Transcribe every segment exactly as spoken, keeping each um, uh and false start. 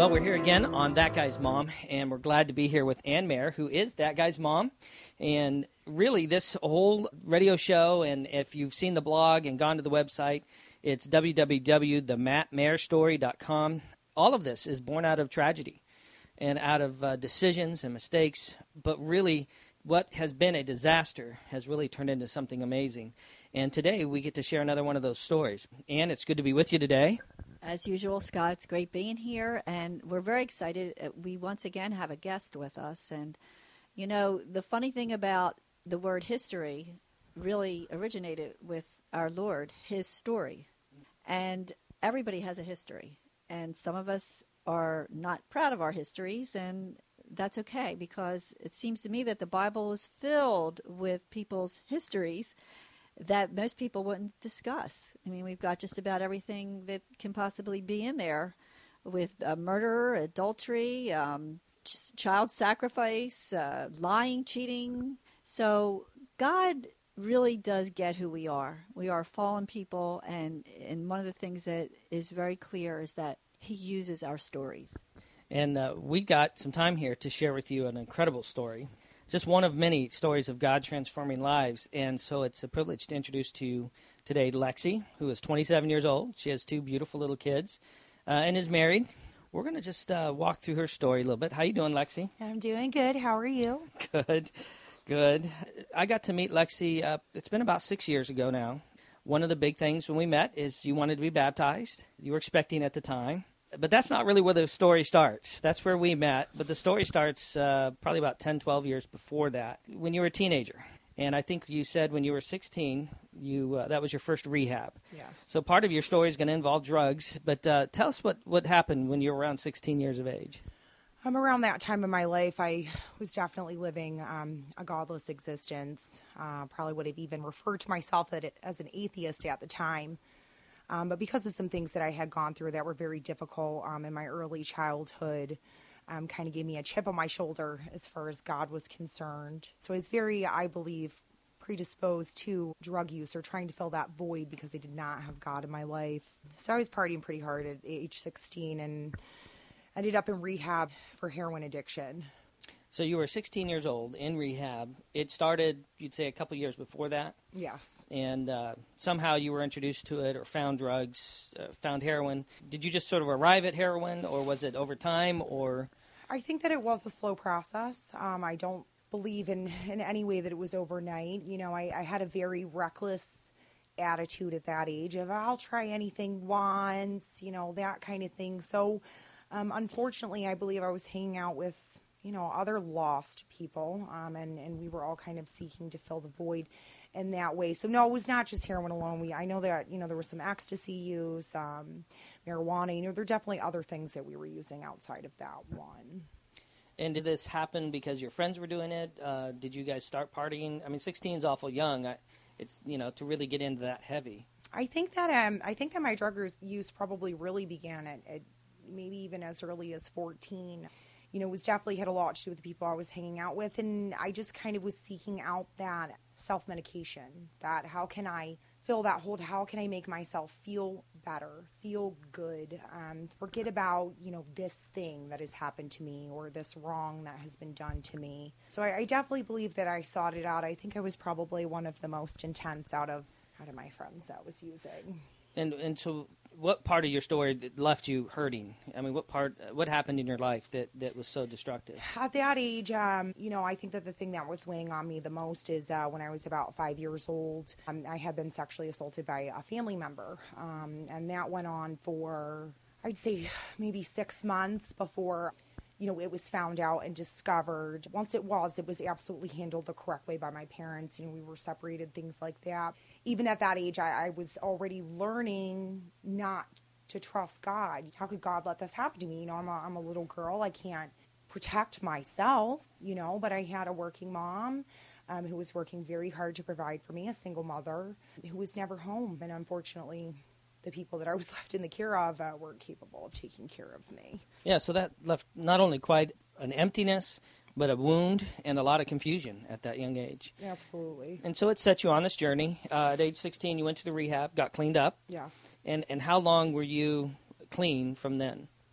Well, we're here again on That Guy's Mom, and we're glad to be here with Ann Mayer, who is That Guy's mom. And really, this whole radio show, and if you've seen the blog and gone to the website, it's w w w dot the matt mayer story dot com. All of this is born out of tragedy and out of uh, decisions and mistakes, but really what has been a disaster has really turned into something amazing. And today we get to share another one of those stories. Ann, it's good to be with you today. As usual, Scott, it's great being here, and we're very excited. We once again have a guest with us. And, you know, the funny thing about the word history really originated with our Lord, his story. And everybody has a history. And some of us are not proud of our histories, and that's okay, because it seems to me that the Bible is filled with people's histories that most people wouldn't discuss. I mean, we've got just about everything that can possibly be in there, with uh, murder, adultery, um, ch- child sacrifice, uh, lying, cheating. So God really does get who we are. We are fallen people, and, and one of the things that is very clear is that he uses our stories. And uh, we got some time here to share with you an incredible story. Just one of many stories of God transforming lives. And so it's a privilege to introduce to you today Lexi, who is twenty-seven years old. She has two beautiful little kids uh, and is married. We're going to just uh, walk through her story a little bit. How you doing, Lexi? I'm doing good. How are you? Good, good. I got to meet Lexi, uh, it's been about six years ago now. One of the big things when we met is you wanted to be baptized. You were expecting at the time. But that's not really where the story starts. That's where we met. But the story starts uh, probably about ten, twelve years before that, when you were a teenager. And I think you said when you were sixteen, you uh, that was your first rehab. Yes. So part of your story is going to involve drugs. But uh, tell us what, what happened when you were around sixteen years of age. Um, around that time in my life, I was definitely living um, a godless existence. Uh, probably would have even referred to myself as an atheist at the time. Um, but because of some things that I had gone through that were very difficult um, in my early childhood, um, kind of gave me a chip on my shoulder as far as God was concerned. So I was very, I believe, predisposed to drug use or trying to fill that void because I did not have God in my life. So I was partying pretty hard at age sixteen and ended up in rehab for heroin addiction. So you were sixteen years old in rehab. It started, you'd say, a couple years before that? Yes. And uh, somehow you were introduced to it or found drugs, uh, found heroin. Did you just sort of arrive at heroin, or was it over time? Or I think that it was a slow process. Um, I don't believe in, in any way that it was overnight. You know, I, I had a very reckless attitude at that age of I'll try anything once, you know, that kind of thing. So um, unfortunately, I believe I was hanging out with you know, other lost people, um, and, and we were all kind of seeking to fill the void in that way. So, no, it was not just heroin alone. We, I know that, you know, there was some ecstasy use, um, marijuana. You know, there are definitely other things that we were using outside of that one. And did this happen because your friends were doing it? Uh, did you guys start partying? I mean, sixteen is awful young. I, it's, you know, to really get into that heavy. I think that um, I think that my drug use probably really began at, at maybe even as early as fourteen. You know, it was definitely had a lot to do with the people I was hanging out with, and I just kind of was seeking out that self-medication, that how can I fill that hole, how can I make myself feel better, feel good, um, forget about, you know, this thing that has happened to me or this wrong that has been done to me. So I, I definitely believe that I sought it out. I think I was probably one of the most intense out of, out of my friends that was using. And and so what part of your story that left you hurting? I mean, what part, what happened in your life that, that was so destructive? At that age, um, you know, I think that the thing that was weighing on me the most is uh, when I was about five years old, um, I had been sexually assaulted by a family member. Um, and that went on for, I'd say, maybe six months before, you know, it was found out and discovered. Once it was, it was absolutely handled the correct way by my parents. You know, we were separated, things like that. Even at that age, I, I was already learning not to trust God. How could God let this happen to me? You know, I'm a, I'm a little girl. I can't protect myself, you know, but I had a working mom um, who was working very hard to provide for me, a single mother who was never home. And unfortunately, the people that I was left in the care of uh, weren't capable of taking care of me. Yeah, so that left not only quite an emptiness, but a wound and a lot of confusion at that young age. Absolutely. And so it set you on this journey. Uh, at age sixteen, you went to the rehab, got cleaned up. Yes. And and how long were you clean from then?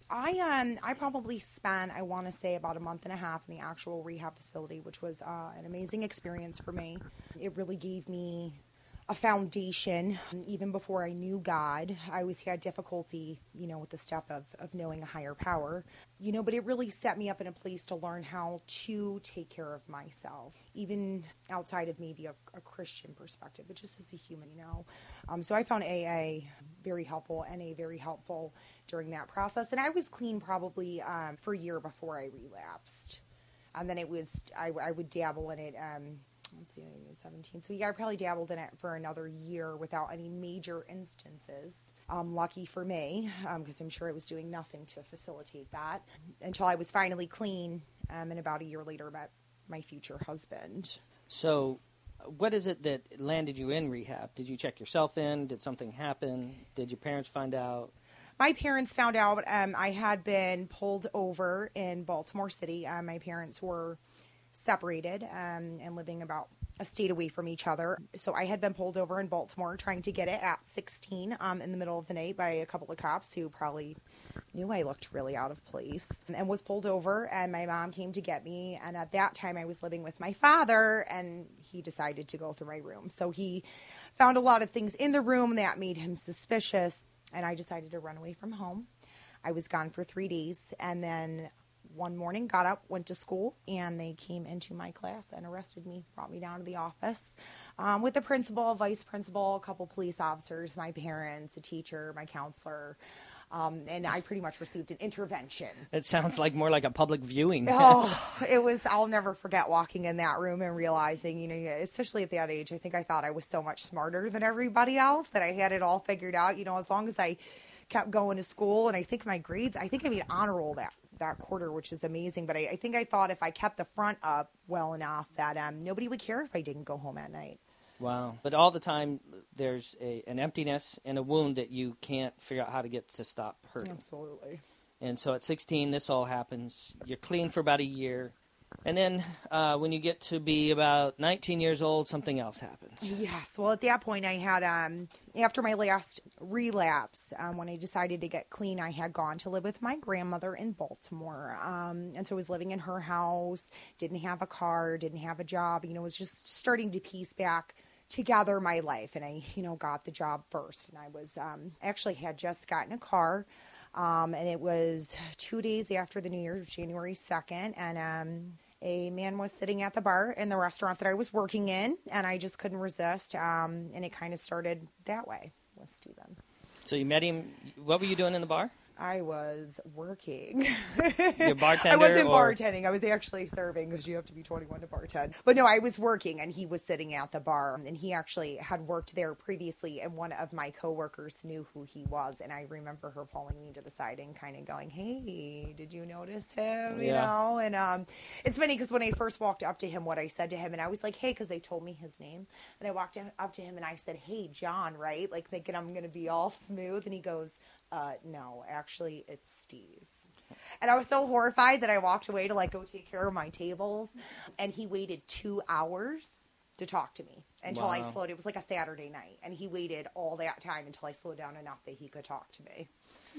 I um I probably spent, I want to say, about a month and a half in the actual rehab facility, which was uh, an amazing experience for me. It really gave me a foundation. Even before I knew God, I always had difficulty, you know, with the step of, of knowing a higher power, you know, but it really set me up in a place to learn how to take care of myself, even outside of maybe a, a Christian perspective, but just as a human, you know. Um, so I found A A very helpful, N A very helpful during that process. And I was clean probably um, for a year before I relapsed. And then it was, I, I would dabble in it, um, let's see, I was seventeen. So yeah, I probably dabbled in it for another year without any major instances. Um, lucky for me, because um, I'm sure I was doing nothing to facilitate that, until I was finally clean, um, and about a year later met my future husband. So what is it that landed you in rehab? Did you check yourself in? Did something happen? Did your parents find out? My parents found out. Um, I had been pulled over in Baltimore City. Um, my parents were separated um, and living about a state away from each other. So I had been pulled over in Baltimore trying to get it at sixteen um, in the middle of the night by a couple of cops who probably knew I looked really out of place, and was pulled over, and my mom came to get me. And at that time I was living with my father, and he decided to go through my room. So he found a lot of things in the room that made him suspicious, and I decided to run away from home. I was gone for three days, and then one morning, got up, went to school, and they came into my class and arrested me, brought me down to the office um, with the principal, vice principal, a couple police officers, my parents, a teacher, my counselor, um, and I pretty much received an intervention. It sounds like more like a public viewing. Oh, it was, I'll never forget walking in that room and realizing, you know, especially at that age, I think I thought I was so much smarter than everybody else, that I had it all figured out, you know, as long as I kept going to school. And I think my grades, I think I made honor roll that that quarter, which is amazing. But I, I think I thought if I kept the front up well enough that um, nobody would care if I didn't go home at night. Wow. But all the time there's a, an emptiness and a wound that you can't figure out how to get to stop hurting. Absolutely. And so at sixteen, this all happens. You're clean for about a year. And then uh, when you get to be about nineteen years old, something else happens. Yes. Well, at that point, I had, um, after my last relapse, um, when I decided to get clean, I had gone to live with my grandmother in Baltimore. Um, and so I was living in her house, didn't have a car, didn't have a job, you know, was just starting to piece back together my life. And I, you know, got the job first. And I was, um, actually had just gotten a car. Um, and it was two days after the New Year's, January second, and um, a man was sitting at the bar in the restaurant that I was working in, and I just couldn't resist, um, and it kind of started that way with Stephen. So you met him. What were you doing in the bar? I was working. You're bartender? I wasn't or? bartending. I was actually serving, because you have to be twenty-one to bartend. But no, I was working, and he was sitting at the bar. And he actually had worked there previously, and one of my coworkers knew who he was. And I remember her pulling me to the side and kind of going, "Hey, did you notice him?" You yeah. know? And um, it's funny, because when I first walked up to him, what I said to him, and I was like, "Hey," because they told me his name. And I walked up to him, and I said, "Hey, John," right? Like thinking I'm going to be all smooth. And he goes, Uh, no, actually, it's Steve. And I was so horrified that I walked away to, like, go take care of my tables. And he waited two hours to talk to me until wow. I slowed. It was like a Saturday night. And he waited all that time until I slowed down enough that he could talk to me.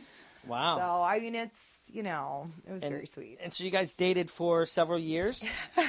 Wow. So, I mean, it's, you know, it was and, very sweet. And so you guys dated for several years?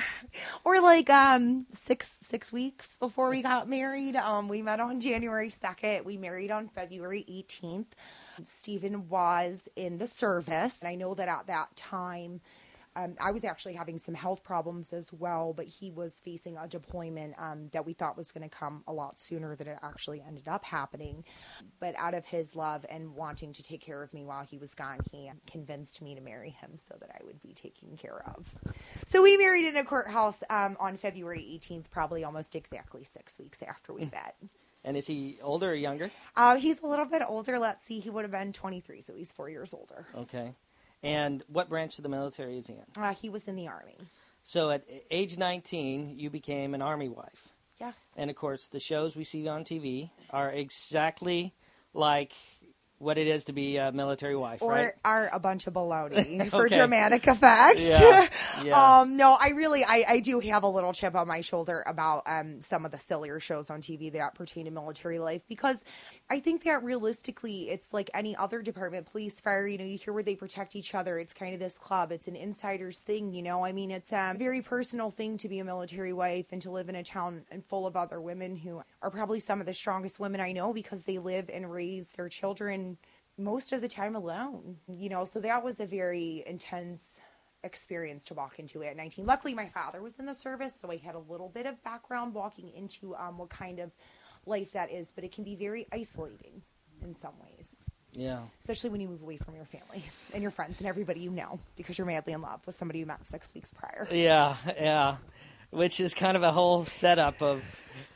Or like um, six six weeks before we got married. Um, we met on January second. We married on February eighteenth. Stephen was in the service. And I know that at that time, um, I was actually having some health problems as well, but he was facing a deployment um, that we thought was going to come a lot sooner than it actually ended up happening. But out of his love and wanting to take care of me while he was gone, he convinced me to marry him so that I would be taken care of. So we married in a courthouse um, on February eighteenth, probably almost exactly six weeks after we met. And is he older or younger? Uh, he's a little bit older. Let's see. He would have been twenty-three, so he's four years older. Okay. And what branch of the military is he in? Uh, he was in the Army. So at age nineteen, you became an Army wife. Yes. And, of course, the shows we see on T V are exactly like what it is to be a military wife, or right? are a bunch of baloney for Okay. dramatic effect. Yeah, yeah. um, no, I really, I, I do have a little chip on my shoulder about um, some of the sillier shows on T V that pertain to military life, because I think that realistically, it's like any other department, police, fire, you know, you hear where they protect each other. It's kind of this club. It's an insider's thing, you know. I mean, it's a very personal thing to be a military wife and to live in a town and full of other women who are probably some of the strongest women I know, because they live and raise their children most of the time alone, you know. So that was a very intense experience to walk into at nineteen. Luckily, my father was in the service, so I had a little bit of background walking into um, what kind of life that is, but it can be very isolating in some ways. Yeah. Especially when you move away from your family and your friends and everybody you know, because you're madly in love with somebody you met six weeks prior. Yeah, yeah. Which is kind of a whole setup of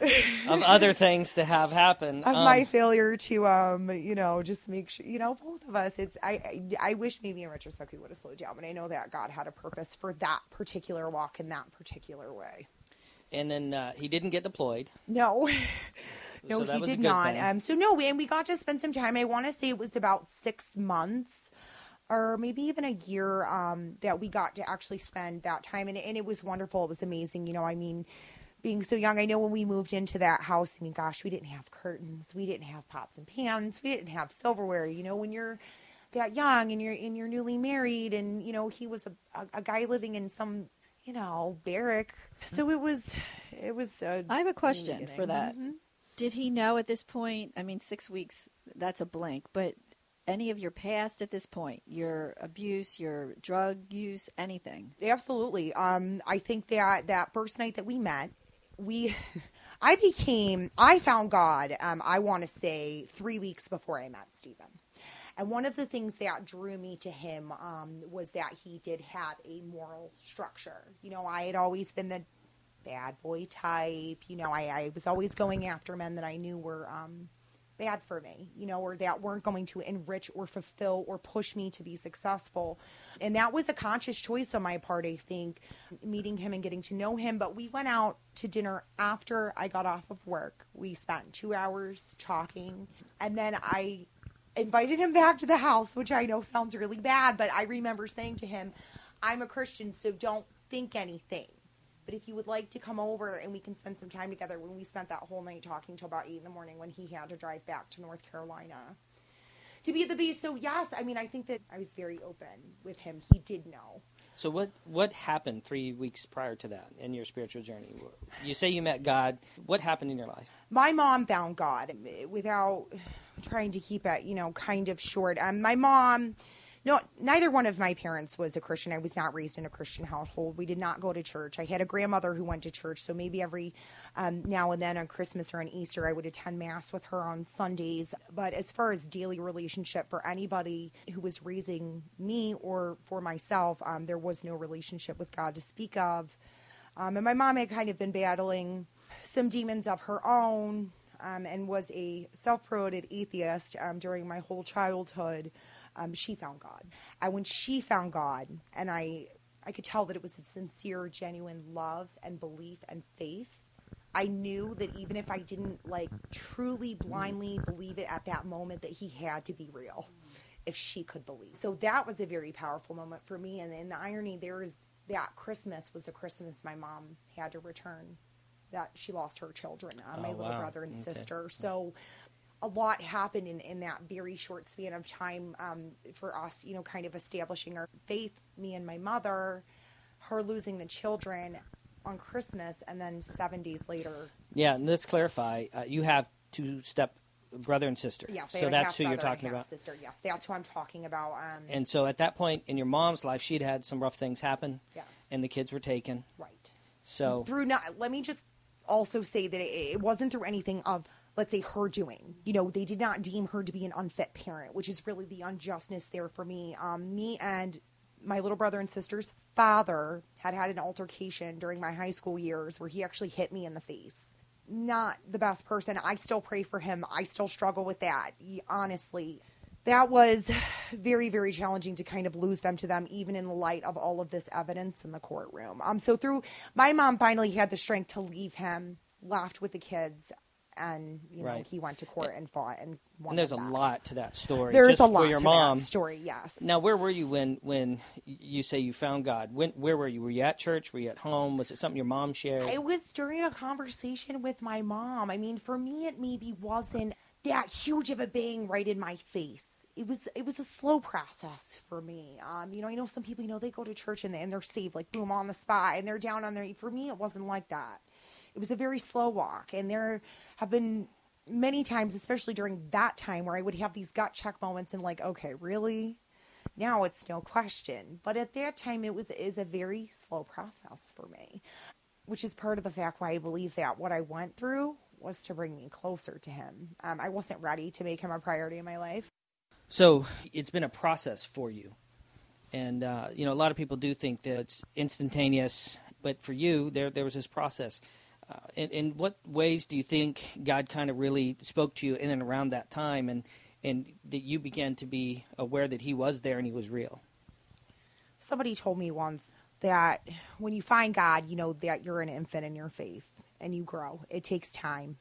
of other things to have happen. Of Um, my failure to, um, you know, just make sure, you know, both of us, it's, I, I, I wish maybe in retrospect we would have slowed down, but I know that God had a purpose for that particular walk in that particular way. and then uh, he didn't get deployed. No, no, So that he was a did good not. thing. Um, so no, and we got to spend some time. I want to say it was about six months or maybe even a year um, that we got to actually spend that time. And, and it was wonderful. It was amazing. You know, I mean, being so young, I know when we moved into that house, I mean, gosh, we didn't have curtains. We didn't have pots and pans. We didn't have silverware. You know, when you're that young and you're, and you're newly married, and, you know, he was a, a, a guy living in some, you know, barrack. So it was, it was. Uh, I have a question beginning. for that. Mhm. Did he know at this point? I mean, six weeks, that's a blink, but any of your past at this point, your abuse, your drug use, anything? Absolutely. Um, I think that that first night that we met, we, I became, I found God, um, I want to say three weeks before I met Stephen. And one of the things that drew me to him um, was that he did have a moral structure. You know, I had always been the bad boy type. You know, I, I was always going after men that I knew were um, bad for me, you know, or that weren't going to enrich or fulfill or push me to be successful. And that was a conscious choice on my part, I think, meeting him and getting to know him. But we went out to dinner after I got off of work. We spent two hours talking, and then I invited him back to the house, which I know sounds really bad, but I remember saying to him, I'm a Christian, so don't think anything. But if you would like to come over and we can spend some time together, when we spent that whole night talking till about eight in the morning when he had to drive back to North Carolina to be at the base. So yes, I mean, I think that I was very open with him. He did know. So what what happened three weeks prior to that in your spiritual journey? You say you met God. What happened in your life? My mom found God, without trying to keep it, you know, kind of short. Um, my mom, no, neither one of my parents was a Christian. I was not raised in a Christian household. We did not go to church. I had a grandmother who went to church, so maybe every um, now and then on Christmas or on Easter, I would attend Mass with her on Sundays. But as far as daily relationship for anybody who was raising me or for myself, um, there was no relationship with God to speak of. Um, and my mom had kind of been battling some demons of her own, um, and was a self-promoted atheist um, during my whole childhood. Um, she found God. And when she found God, and I, I could tell that it was a sincere, genuine love and belief and faith, I knew that even if I didn't like truly blindly believe it at that moment, that he had to be real if she could believe. So that was a very powerful moment for me. And, and the irony there is that Christmas was the Christmas my mom had to return, that she lost her children, uh, my Oh, little wow. brother and Okay. sister. So a lot happened in, in that very short span of time um, for us, you know, kind of establishing our faith, me and my mother, her losing the children on Christmas, and then seven days later. Yeah, and let's clarify. Uh, you have two step brother and sister. Yes, I so have a that's who you're half-brother and talking about. half-sister. Yes, that's who I'm talking about. Um, And so at that point in your mom's life, she'd had some rough things happen. Yes. And the kids were taken. right. So Through not, let me just also say that it, it wasn't through anything of, let's say, her doing. You know, they did not deem her to be an unfit parent, which is really the unjustness there for me. Um, me and my little brother and sister's father had had an altercation during my high school years where he actually hit me in the face. Not the best person. I still pray for him. I still struggle with that. He- honestly, that was very, very challenging to kind of lose them to them, even in the light of all of this evidence in the courtroom. Um, so through, my mom finally had the strength to leave him, left with the kids, and you know Right. he went to court and fought and won. And there's a with that. lot to that story. There's Just a lot for your to mom. that story. Yes. Now, where were you when when you say you found God? When where were you? Were you at church? Were you at home? Was it something your mom shared? It was during a conversation with my mom. I mean, for me, it maybe wasn't that huge of a bang right in my face. It was it was a slow process for me. Um, you know, I know some people, you know, they go to church and, they, and they're saved, like, boom, on the spot, and they're down on their... For me, it wasn't like that. It was a very slow walk, and there have been many times, especially during that time, where I would have these gut check moments and like, okay, really? Now it's no question. But at that time, it was is a very slow process for me, which is part of the fact why I believe that what I went through was to bring me closer to him. Um, I wasn't ready to make him a priority in my life. So it's been a process for you. And, uh, you know, a lot of people do think that it's instantaneous, but for you, there there was this process. Uh, in, in what ways do you think God kind of really spoke to you in and around that time, and, and that you began to be aware that he was there and he was real? Somebody told me once that when you find God, you know that you're an infant in your faith and you grow. It takes time.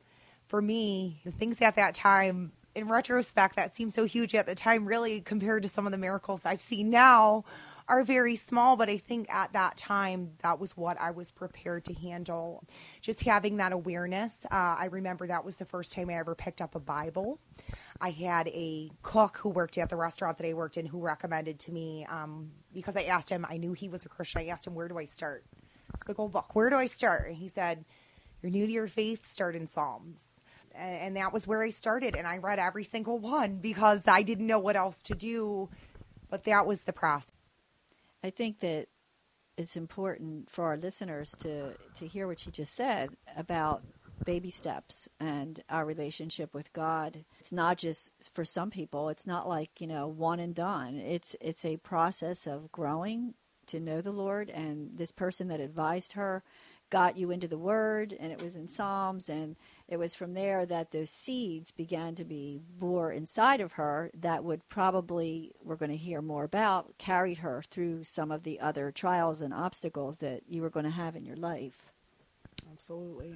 For me, the things at that time, in retrospect, that seemed so huge at the time, really compared to some of the miracles I've seen now, are very small, but I think at that time, that was what I was prepared to handle. Just having that awareness. Uh, I remember that was the first time I ever picked up a Bible. I had a cook who worked at the restaurant that I worked in who recommended to me, um, because I asked him, I knew he was a Christian, I asked him, where do I start? It's a big old book. Where do I start? And he said, you're new to your faith, start in Psalms. And, and that was where I started, and I read every single one because I didn't know what else to do, but that was the process. I think that it's important for our listeners to, to hear what she just said about baby steps and our relationship with God. It's not just for some people. It's not like, you know, one and done. It's it's a process of growing to know the Lord. And this person that advised her got you into the Word, and it was in Psalms, and it was from there that those seeds began to be bore inside of her that would probably, we're going to hear more about, carried her through some of the other trials and obstacles that you were going to have in your life. Absolutely.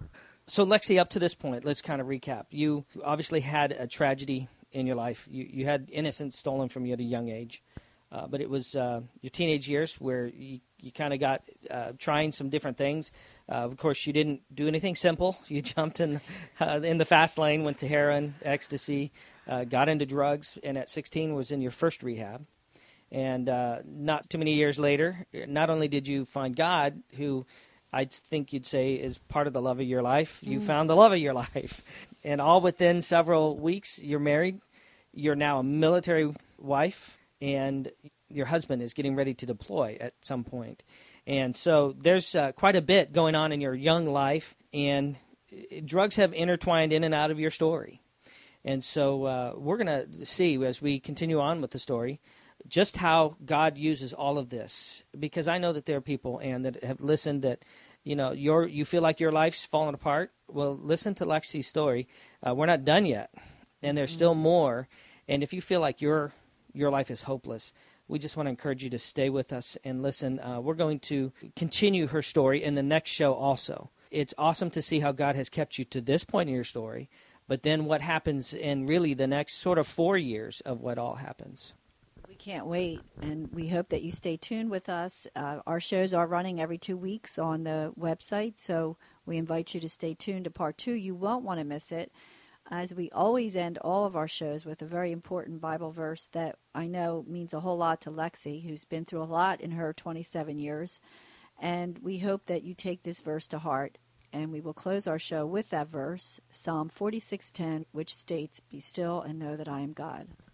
So, Lexi, up to this point, let's kind of recap. You obviously had a tragedy in your life. You, you had innocence stolen from you at a young age. Uh, but it was uh, your teenage years where you, you kind of got uh, trying some different things. Uh, of course, you didn't do anything simple. You jumped in uh, in the fast lane, went to heroin, ecstasy, uh, got into drugs, and at sixteen was in your first rehab. And uh, not too many years later, not only did you find God, who I think you'd say is part of the love of your life, you mm. found the love of your life. And all within several weeks, you're married. You're now a military wife. And your husband is getting ready to deploy at some point. And so there's uh, quite a bit going on in your young life, and drugs have intertwined in and out of your story. And so uh, we're going to see, as we continue on with the story, just how God uses all of this. Because I know that there are people, and that have listened that, you know, your you feel like your life's falling apart. Well, listen to Lexi's story. Uh, we're not done yet, and there's mm-hmm. still more. And if you feel like you're your life is hopeless, we just want to encourage you to stay with us and listen. Uh, we're going to continue her story in the next show also. It's awesome to see how God has kept you to this point in your story, but then what happens in really the next sort of four years of what all happens. We can't wait, and we hope that you stay tuned with us. Uh, our shows are running every two weeks on the website, so we invite you to stay tuned to part two. You won't want to miss it. As we always end all of our shows with a very important Bible verse that I know means a whole lot to Lexi, who's been through a lot in her twenty-seven years. And we hope that you take this verse to heart. And we will close our show with that verse, Psalm forty-six ten, which states, "Be still and know that I am God."